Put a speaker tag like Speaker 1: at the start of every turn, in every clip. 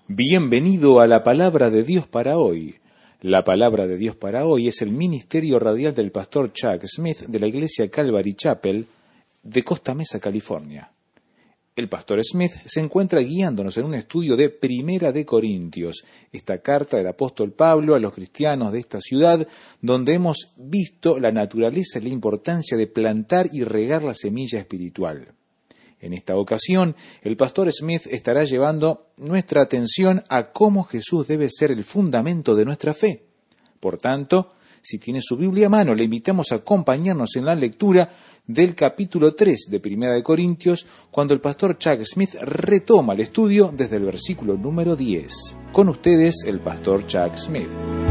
Speaker 1: Bienvenido a la Palabra de Dios para hoy. La Palabra de Dios para hoy es el ministerio radial del pastor Chuck Smith de la iglesia Calvary Chapel de Costa Mesa, California. El pastor Smith se encuentra guiándonos en un estudio de Primera de Corintios, esta carta del apóstol Pablo a los cristianos de esta ciudad, donde hemos visto la naturaleza y la importancia de plantar y regar la semilla espiritual. En esta ocasión, el pastor Smith estará llevando nuestra atención a cómo Jesús debe ser el fundamento de nuestra fe. Por tanto, si tiene su Biblia a mano, le invitamos a acompañarnos en la lectura del capítulo 3 de Primera de Corintios, cuando el pastor Chuck Smith retoma el estudio desde el versículo número 10. Con ustedes, el pastor Chuck Smith.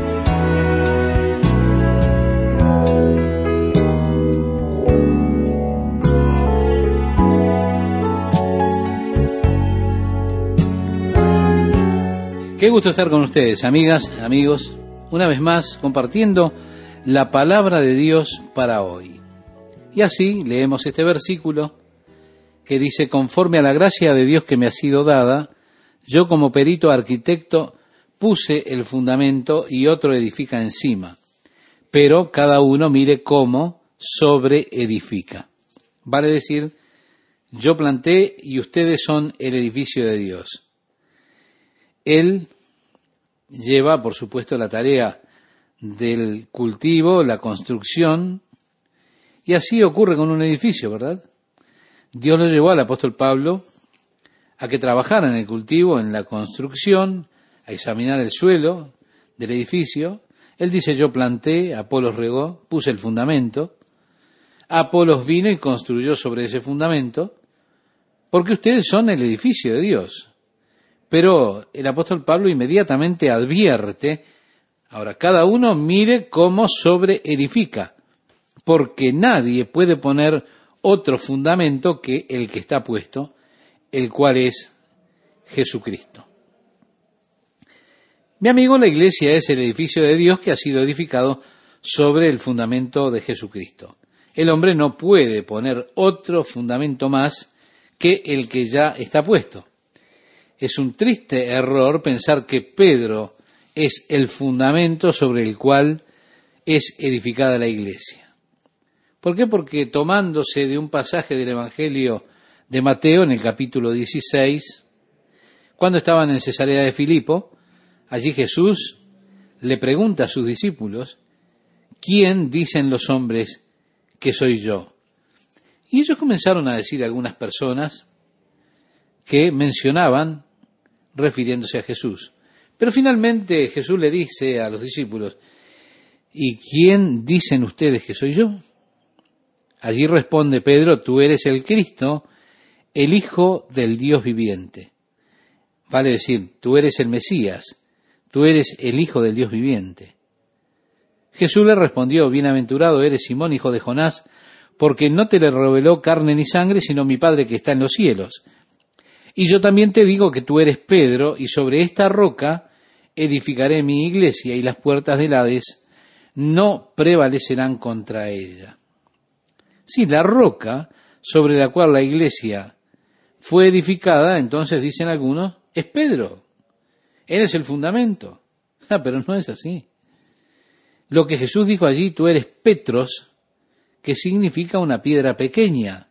Speaker 2: Qué gusto estar con ustedes, amigas, amigos, una vez más compartiendo la palabra de Dios para hoy. Y así leemos este versículo que dice: conforme a la gracia de Dios que me ha sido dada, yo como perito arquitecto puse el fundamento y otro edifica encima, pero cada uno mire cómo sobreedifica. Vale decir, yo planté y ustedes son el edificio de Dios. Él lleva, por supuesto, la tarea del cultivo, la construcción, y así ocurre con un edificio, ¿verdad? Dios lo llevó al apóstol Pablo a que trabajara en el cultivo, en la construcción, a examinar el suelo del edificio. Él dice: yo planté, Apolos regó, puse el fundamento, Apolos vino y construyó sobre ese fundamento, porque ustedes son el edificio de Dios. Pero el apóstol Pablo inmediatamente advierte: ahora cada uno mire cómo sobreedifica, porque nadie puede poner otro fundamento que el que está puesto, el cual es Jesucristo. Mi amigo, la iglesia es el edificio de Dios que ha sido edificado sobre el fundamento de Jesucristo. El hombre no puede poner otro fundamento más que el que ya está puesto. Es un triste error pensar que Pedro es el fundamento sobre el cual es edificada la iglesia. ¿Por qué? Porque tomándose de un pasaje del Evangelio de Mateo en el capítulo 16, cuando estaban en Cesarea de Filipo, allí Jesús le pregunta a sus discípulos: ¿quién dicen los hombres que soy yo? Y ellos comenzaron a decir algunas personas que mencionaban refiriéndose a Jesús. Pero finalmente Jesús le dice a los discípulos: ¿y quién dicen ustedes que soy yo? Allí responde Pedro: tú eres el Cristo, el Hijo del Dios viviente. Vale decir, tú eres el Mesías, tú eres el Hijo del Dios viviente. Jesús le respondió: bienaventurado eres Simón, hijo de Jonás, porque no te le reveló carne ni sangre, sino mi Padre que está en los cielos. Y yo también te digo que tú eres Pedro, y sobre esta roca edificaré mi iglesia, y las puertas del Hades no prevalecerán contra ella. Sí, la roca sobre la cual la iglesia fue edificada, entonces dicen algunos, es Pedro. Él es el fundamento. Pero no es así. Lo que Jesús dijo allí: tú eres Petros, que significa una piedra pequeña.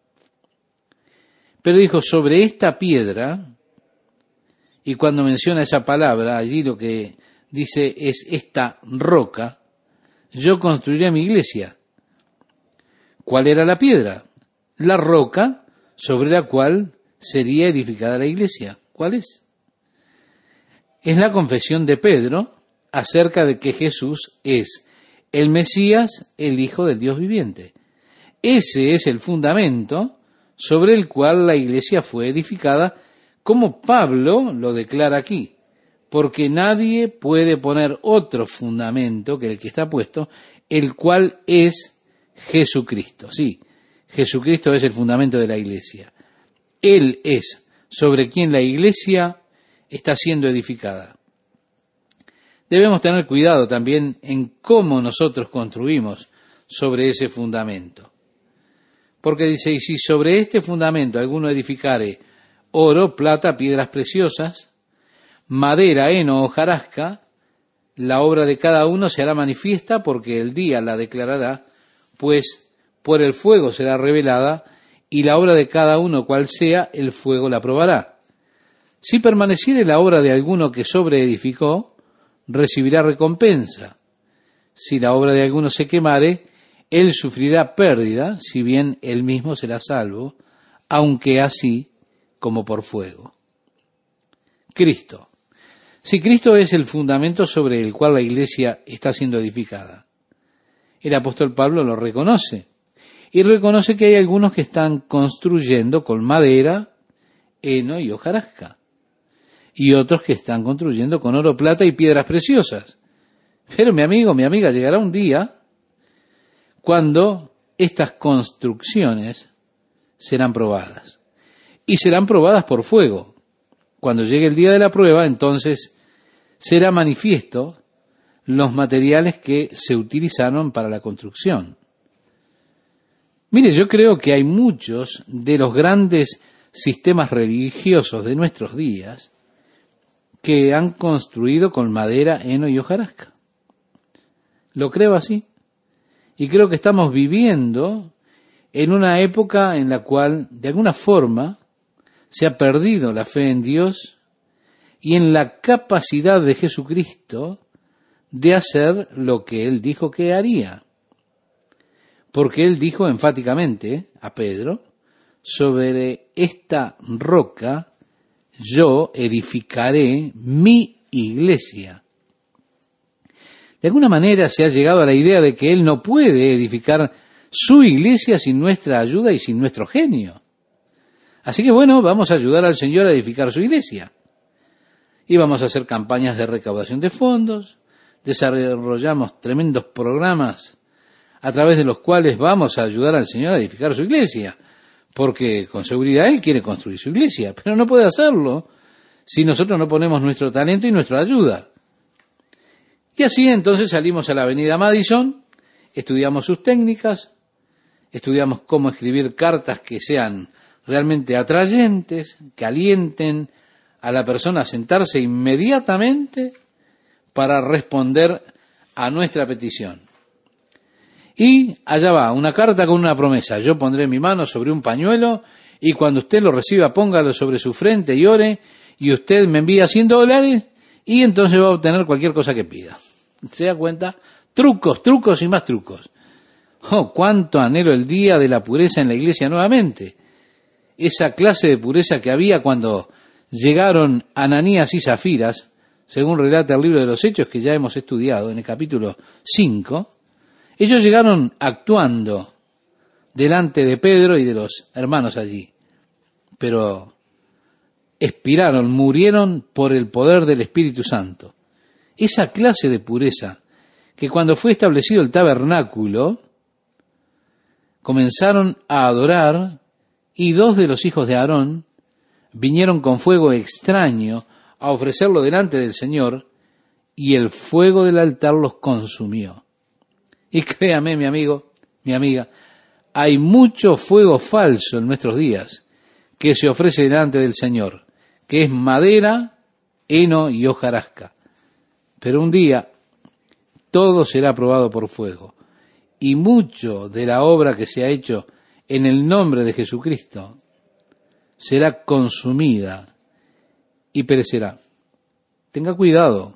Speaker 2: Pero dijo: sobre esta piedra, y cuando menciona esa palabra, allí lo que dice es esta roca, yo construiré mi iglesia. ¿Cuál era la piedra? La roca sobre la cual sería edificada la iglesia. ¿Cuál es? Es la confesión de Pedro acerca de que Jesús es el Mesías, el Hijo del Dios viviente. Ese es el fundamento sobre el cual la iglesia fue edificada, como Pablo lo declara aquí, porque nadie puede poner otro fundamento que el que está puesto, el cual es Jesucristo. Sí, Jesucristo es el fundamento de la iglesia. Él es sobre quien la iglesia está siendo edificada. Debemos tener cuidado también en cómo nosotros construimos sobre ese fundamento. Porque dice: y si sobre este fundamento alguno edificare oro, plata, piedras preciosas, madera, heno o hojarasca, la obra de cada uno se hará manifiesta, porque el día la declarará, pues por el fuego será revelada, y la obra de cada uno cual sea, el fuego la probará. Si permaneciere la obra de alguno que sobreedificó, recibirá recompensa. Si la obra de alguno se quemare, él sufrirá pérdida, si bien él mismo será salvo, aunque así como por fuego. Cristo. Si Cristo es el fundamento sobre el cual la iglesia está siendo edificada. El apóstol Pablo lo reconoce, y reconoce que hay algunos que están construyendo con madera, heno y hojarasca, y otros que están construyendo con oro, plata y piedras preciosas. Pero mi amigo, mi amiga, llegará un día cuando estas construcciones serán probadas, y serán probadas por fuego. Cuando llegue el día de la prueba, entonces será manifiesto los materiales que se utilizaron para la construcción. Mire, yo creo que hay muchos de los grandes sistemas religiosos de nuestros días que han construido con madera, heno y hojarasca. Lo creo así. Y creo que estamos viviendo en una época en la cual, de alguna forma, se ha perdido la fe en Dios y en la capacidad de Jesucristo de hacer lo que Él dijo que haría. Porque Él dijo enfáticamente a Pedro, sobre esta roca yo edificaré mi iglesia. De alguna manera se ha llegado a la idea de que Él no puede edificar su iglesia sin nuestra ayuda y sin nuestro genio. Así que bueno, vamos a ayudar al Señor a edificar su iglesia. Y vamos a hacer campañas de recaudación de fondos, desarrollamos tremendos programas a través de los cuales vamos a ayudar al Señor a edificar su iglesia, porque con seguridad Él quiere construir su iglesia, pero no puede hacerlo si nosotros no ponemos nuestro talento y nuestra ayuda. Y así entonces salimos a la avenida Madison, estudiamos sus técnicas, estudiamos cómo escribir cartas que sean realmente atrayentes, que alienten a la persona a sentarse inmediatamente para responder a nuestra petición. Y allá va, una carta con una promesa. Yo pondré mi mano sobre un pañuelo y cuando usted lo reciba, póngalo sobre su frente y ore, y usted me envía $100 y entonces va a obtener cualquier cosa que pida. ¿Se da cuenta? Trucos, trucos y más trucos. Oh, cuánto anhelo el día de la pureza en la iglesia nuevamente. Esa clase de pureza que había cuando llegaron Ananías y Zafiras, según relata el libro de los Hechos que ya hemos estudiado en el capítulo 5, ellos llegaron actuando delante de Pedro y de los hermanos allí, pero expiraron, murieron por el poder del Espíritu Santo. Esa clase de pureza que cuando fue establecido el tabernáculo, comenzaron a adorar y 2 de los hijos de Aarón vinieron con fuego extraño a ofrecerlo delante del Señor y el fuego del altar los consumió. Y créame, mi amigo, mi amiga, hay mucho fuego falso en nuestros días que se ofrece delante del Señor, que es madera, heno y hojarasca. Pero un día todo será probado por fuego. Y mucho de la obra que se ha hecho en el nombre de Jesucristo será consumida y perecerá. Tenga cuidado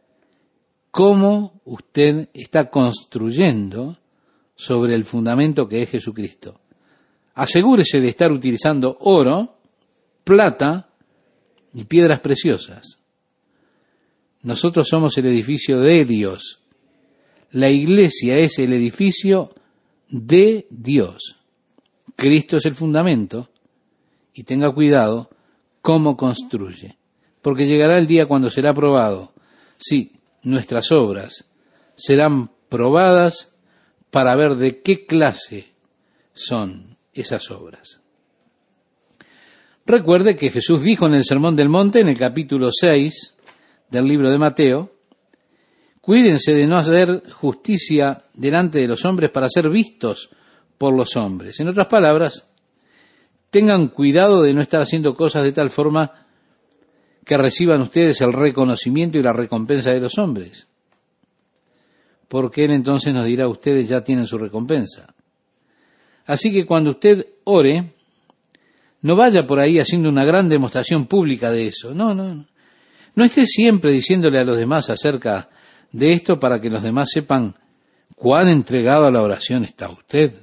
Speaker 2: cómo usted está construyendo sobre el fundamento que es Jesucristo. Asegúrese de estar utilizando oro, plata y piedras preciosas. Nosotros somos el edificio de Dios. La iglesia es el edificio de Dios. Cristo es el fundamento y tenga cuidado cómo construye, porque llegará el día cuando será probado. Sí, nuestras obras serán probadas para ver de qué clase son esas obras. Recuerde que Jesús dijo en el Sermón del Monte, en el capítulo 6 del libro de Mateo, cuídense de no hacer justicia delante de los hombres para ser vistos por los hombres. En otras palabras, tengan cuidado de no estar haciendo cosas de tal forma que reciban ustedes el reconocimiento y la recompensa de los hombres. Porque Él entonces nos dirá, ustedes ya tienen su recompensa. Así que cuando usted ore, no vaya por ahí haciendo una gran demostración pública de eso. No. No esté siempre diciéndole a los demás acerca de esto para que los demás sepan cuán entregado a la oración está usted.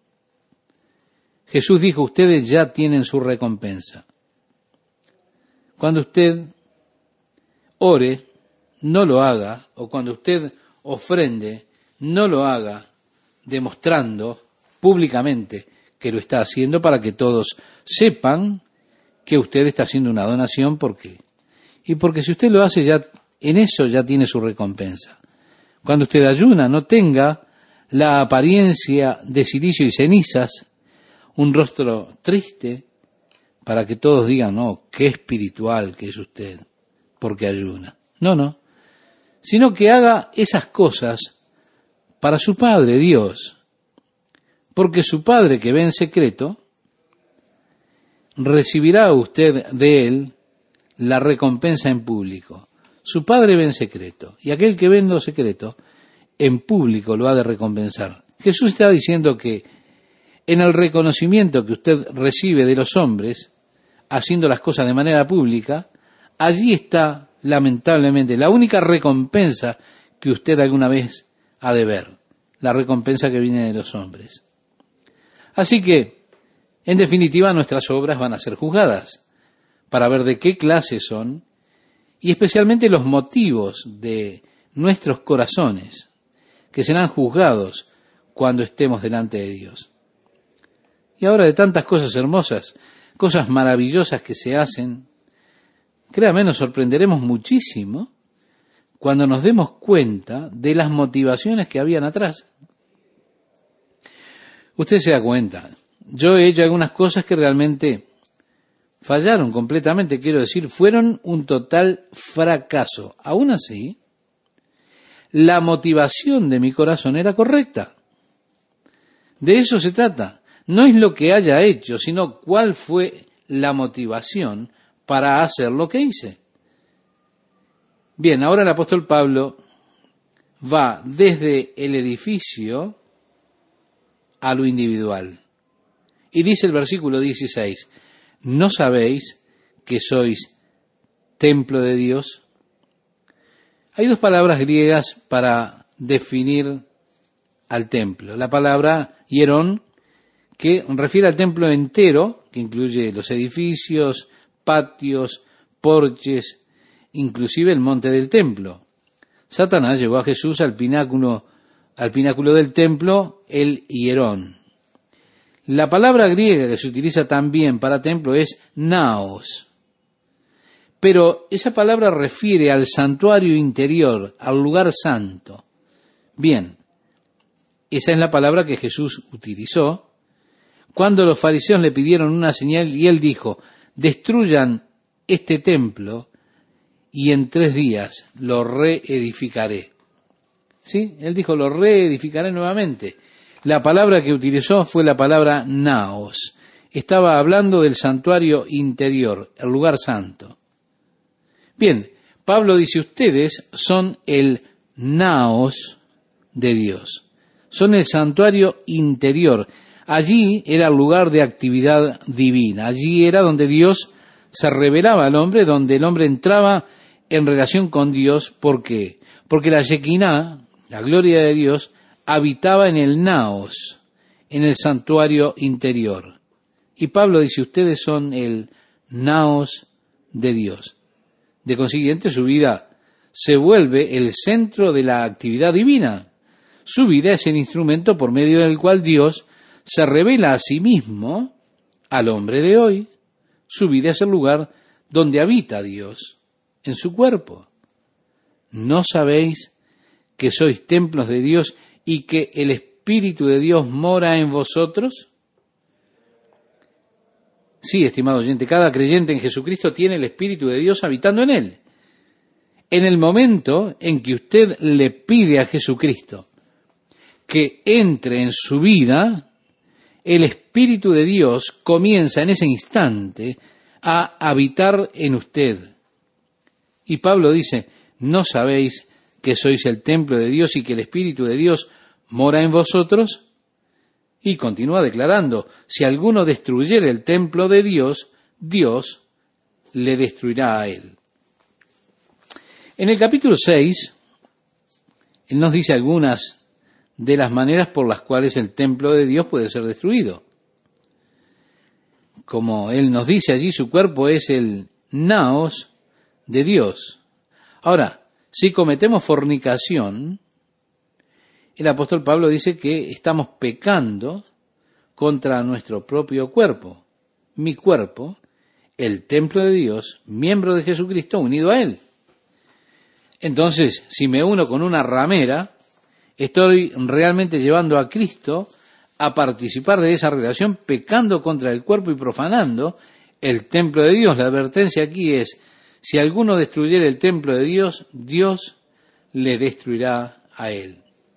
Speaker 2: Jesús dijo, ustedes ya tienen su recompensa. Cuando usted ore, no lo haga, o cuando usted ofrende, no lo haga demostrando públicamente que lo está haciendo para que todos sepan que usted está haciendo una donación. ¿Por qué? Y porque si usted lo hace, ya en eso ya tiene su recompensa. Cuando usted ayuna, no tenga la apariencia de cilicio y cenizas, un rostro triste, para que todos digan, no, qué espiritual que es usted, porque ayuna. No, sino que haga esas cosas para su Padre, Dios, porque su Padre que ve en secreto, recibirá usted de Él la recompensa en público. Su Padre ve en secreto, y aquel que ve en lo secreto, en público lo ha de recompensar. Jesús está diciendo que en el reconocimiento que usted recibe de los hombres, haciendo las cosas de manera pública, allí está, lamentablemente, la única recompensa que usted alguna vez ha de ver, la recompensa que viene de los hombres. Así que, en definitiva, nuestras obras van a ser juzgadas, para ver de qué clase son, y especialmente los motivos de nuestros corazones, que serán juzgados cuando estemos delante de Dios. Y ahora de tantas cosas hermosas, cosas maravillosas que se hacen, créame, nos sorprenderemos muchísimo cuando nos demos cuenta de las motivaciones que habían atrás. Usted se da cuenta, yo he hecho algunas cosas que realmente fallaron completamente, quiero decir, fueron un total fracaso. Aún así, la motivación de mi corazón era correcta. De eso se trata. No es lo que haya hecho, sino cuál fue la motivación para hacer lo que hice. Bien, ahora el apóstol Pablo va desde el edificio a lo individual. Y dice el versículo 16, ¿no sabéis que sois templo de Dios? Hay dos palabras griegas para definir al templo. La palabra hierón, que refiere al templo entero, que incluye los edificios, patios, porches, inclusive el monte del templo. Satanás llevó a Jesús al pináculo del templo, el hierón. La palabra griega que se utiliza también para templo es naos. Pero esa palabra refiere al santuario interior, al lugar santo. Bien, esa es la palabra que Jesús utilizó cuando los fariseos le pidieron una señal y él dijo, destruyan este templo y en 3 días lo reedificaré. ¿Sí? Él dijo, lo reedificaré nuevamente. La palabra que utilizó fue la palabra naos. Estaba hablando del santuario interior, el lugar santo. Bien, Pablo dice, ustedes son el naos de Dios. Son el santuario interior. Allí era el lugar de actividad divina. Allí era donde Dios se revelaba al hombre, donde el hombre entraba en relación con Dios. ¿Por qué? Porque la Shekinah, la gloria de Dios, habitaba en el naos, en el santuario interior. Y Pablo dice, ustedes son el naos de Dios. De consiguiente, su vida se vuelve el centro de la actividad divina. Su vida es el instrumento por medio del cual Dios se revela a sí mismo al hombre de hoy. Su vida es el lugar donde habita Dios, en su cuerpo. ¿No sabéis que sois templos de Dios y que el Espíritu de Dios mora en vosotros? Sí, estimado oyente, cada creyente en Jesucristo tiene el Espíritu de Dios habitando en él. En el momento en que usted le pide a Jesucristo que entre en su vida, el Espíritu de Dios comienza en ese instante a habitar en usted. Y Pablo dice, ¿no sabéis que sois el templo de Dios y que el Espíritu de Dios mora en vosotros? Y continúa declarando, si alguno destruyere el templo de Dios, Dios le destruirá a él. En el capítulo 6, él nos dice algunas de las maneras por las cuales el templo de Dios puede ser destruido. Como él nos dice allí, su cuerpo es el naos de Dios. Ahora, si cometemos fornicación, el apóstol Pablo dice que estamos pecando contra nuestro propio cuerpo. Mi cuerpo, el templo de Dios, miembro de Jesucristo, unido a él. Entonces, si me uno con una ramera, estoy realmente llevando a Cristo a participar de esa relación, pecando contra el cuerpo y profanando el templo de Dios. La advertencia aquí es, si alguno destruyere el templo de Dios, Dios le destruirá a él.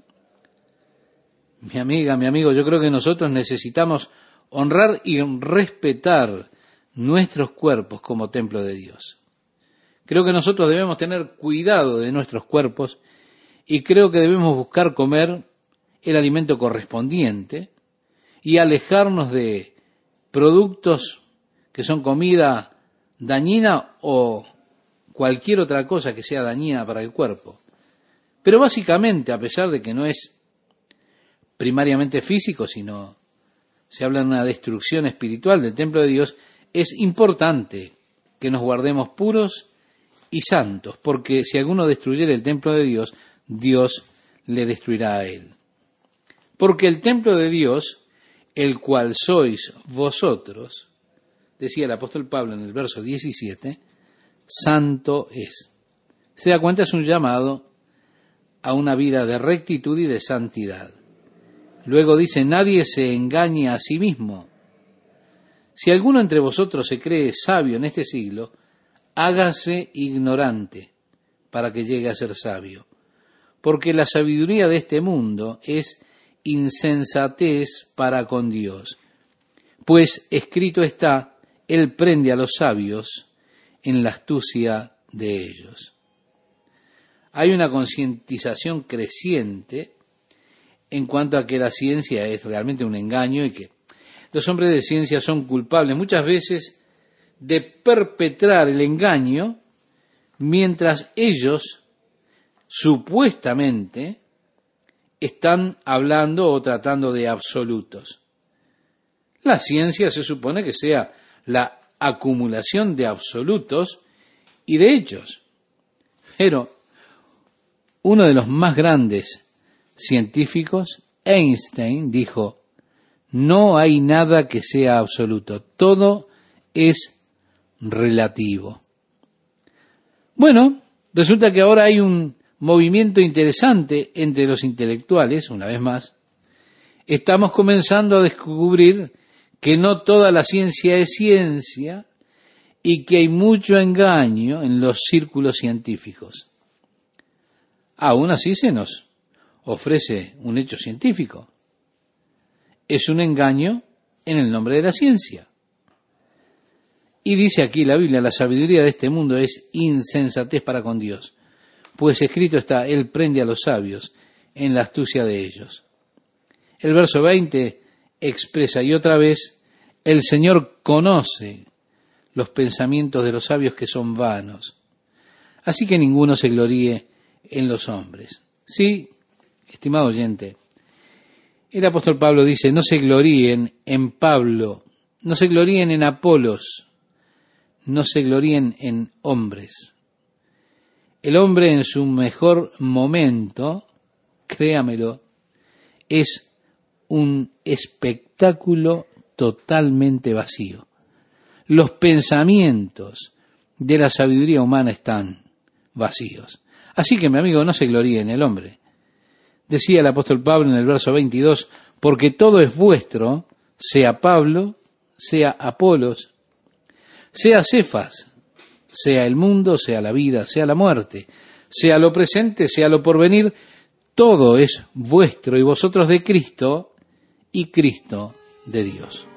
Speaker 2: Mi amiga, mi amigo, yo creo que nosotros necesitamos honrar y respetar nuestros cuerpos como templo de Dios. Creo que nosotros debemos tener cuidado de nuestros cuerpos y creo que debemos buscar comer el alimento correspondiente y alejarnos de productos que son comida dañina o cualquier otra cosa que sea dañina para el cuerpo. Pero básicamente, a pesar de que no es primariamente físico, sino se habla de una destrucción espiritual del templo de Dios, es importante que nos guardemos puros y santos, porque si alguno destruyere el templo de Dios, Dios le destruirá a él. Porque el templo de Dios, el cual sois vosotros, decía el apóstol Pablo en el verso 17, santo es. Se da cuenta, es un llamado a una vida de rectitud y de santidad. Luego dice, nadie se engañe a sí mismo. Si alguno entre vosotros se cree sabio en este siglo, hágase ignorante para que llegue a ser sabio. Porque la sabiduría de este mundo es insensatez para con Dios. Pues escrito está, Él prende a los sabios en la astucia de ellos. Hay una concientización creciente en cuanto a que la ciencia es realmente un engaño y que los hombres de ciencia son culpables muchas veces de perpetrar el engaño mientras ellos supuestamente están hablando o tratando de absolutos. La ciencia se supone que sea la acumulación de absolutos y de hechos. Pero uno de los más grandes científicos, Einstein, dijo, no hay nada que sea absoluto, todo es relativo. Bueno, resulta que ahora hay un movimiento interesante entre los intelectuales, una vez más. Estamos comenzando a descubrir que no toda la ciencia es ciencia y que hay mucho engaño en los círculos científicos. Aún así se nos ofrece un hecho científico. Es un engaño en el nombre de la ciencia. Y dice aquí la Biblia, la sabiduría de este mundo es insensatez para con Dios. Pues escrito está, Él prende a los sabios en la astucia de ellos. El verso 20 expresa, y otra vez, el Señor conoce los pensamientos de los sabios que son vanos. Así que ninguno se gloríe en los hombres. Sí, estimado oyente, el apóstol Pablo dice, no se gloríen en Pablo, no se gloríen en Apolos, no se gloríen en hombres. El hombre en su mejor momento, créamelo, es un espectáculo totalmente vacío. Los pensamientos de la sabiduría humana están vacíos. Así que, mi amigo, no se gloríe en el hombre. Decía el apóstol Pablo en el verso 22, porque todo es vuestro, sea Pablo, sea Apolos, sea Cefas, sea el mundo, sea la vida, sea la muerte, sea lo presente, sea lo porvenir, todo es vuestro y vosotros de Cristo y Cristo de Dios.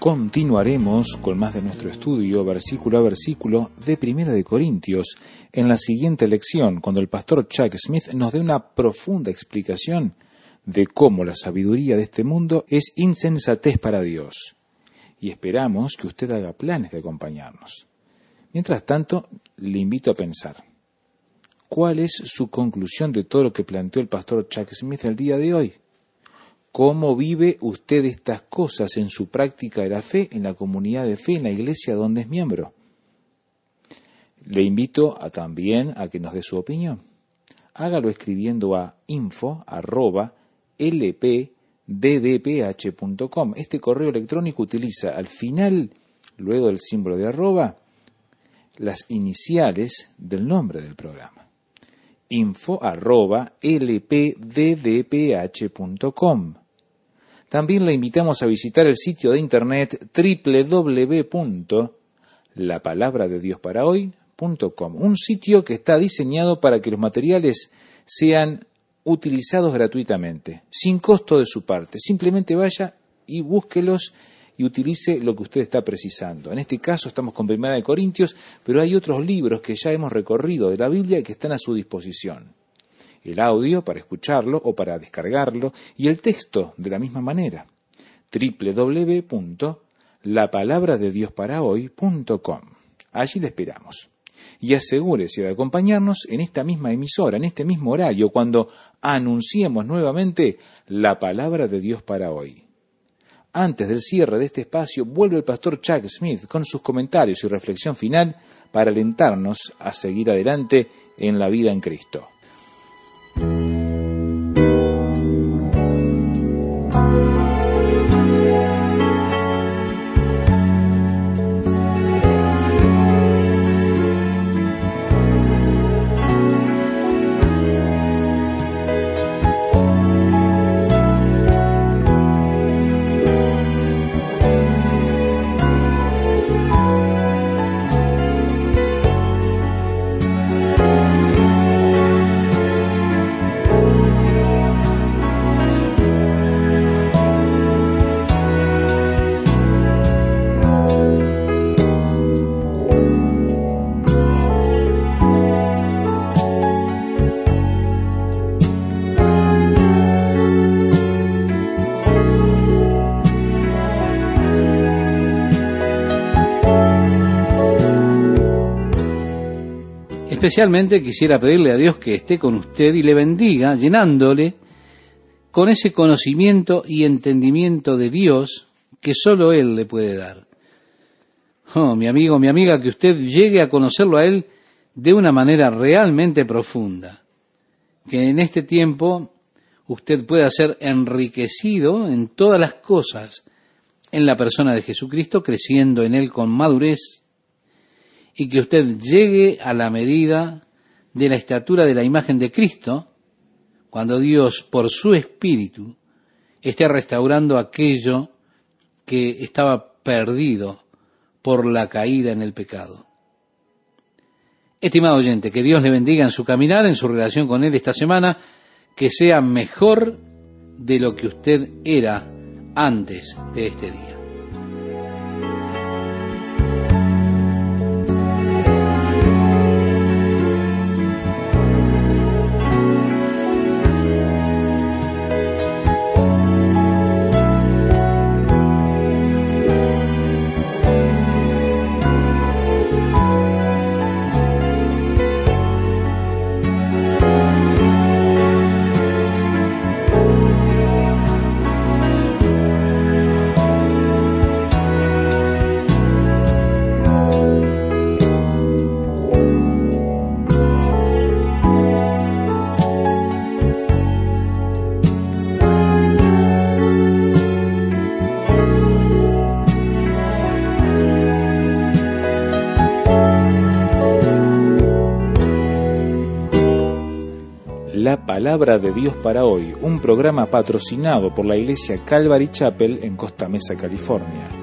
Speaker 1: Continuaremos con más de nuestro estudio, versículo a versículo, de Primera de Corintios, en la siguiente lección, cuando el pastor Chuck Smith nos dé una profunda explicación de cómo la sabiduría de este mundo es insensatez para Dios. Y esperamos que usted haga planes de acompañarnos. Mientras tanto, le invito a pensar, ¿cuál es su conclusión de todo lo que planteó el pastor Chuck Smith el día de hoy? ¿Cómo vive usted estas cosas en su práctica de la fe, en la comunidad de fe, en la iglesia donde es miembro? Le invito también a que nos dé su opinión. Hágalo escribiendo a info@lpddph.com. Este correo electrónico utiliza al final, luego del símbolo de arroba, las iniciales del nombre del programa. info@lpddph.com. También le invitamos a visitar el sitio de internet www.lapalabradediosParaHoy.com, un sitio que está diseñado para que los materiales sean utilizados gratuitamente, sin costo de su parte. Simplemente vaya y búsquelos y utilice lo que usted está precisando. En este caso estamos con Primera de Corintios, pero hay otros libros que ya hemos recorrido de la Biblia y que están a su disposición. El audio para escucharlo o para descargarlo y el texto de la misma manera. www.lapalabradediosParaHoy.com. Allí le esperamos. Y asegúrese de acompañarnos en esta misma emisora, en este mismo horario, cuando anunciemos nuevamente la palabra de Dios para hoy. Antes del cierre de este espacio, vuelve el pastor Chuck Smith con sus comentarios y reflexión final para alentarnos a seguir adelante en la vida en Cristo.
Speaker 2: Especialmente quisiera pedirle a Dios que esté con usted y le bendiga, llenándole con ese conocimiento y entendimiento de Dios que solo Él le puede dar. Oh, mi amigo, mi amiga, que usted llegue a conocerlo a Él de una manera realmente profunda. Que en este tiempo usted pueda ser enriquecido en todas las cosas en la persona de Jesucristo, creciendo en Él con madurez, y que usted llegue a la medida de la estatura de la imagen de Cristo, cuando Dios, por su Espíritu, esté restaurando aquello que estaba perdido por la caída en el pecado. Estimado oyente, que Dios le bendiga en su caminar, en su relación con Él esta semana, que sea mejor de lo que usted era antes de este día.
Speaker 1: La Palabra de Dios para Hoy, un programa patrocinado por la Iglesia Calvary Chapel en Costa Mesa, California.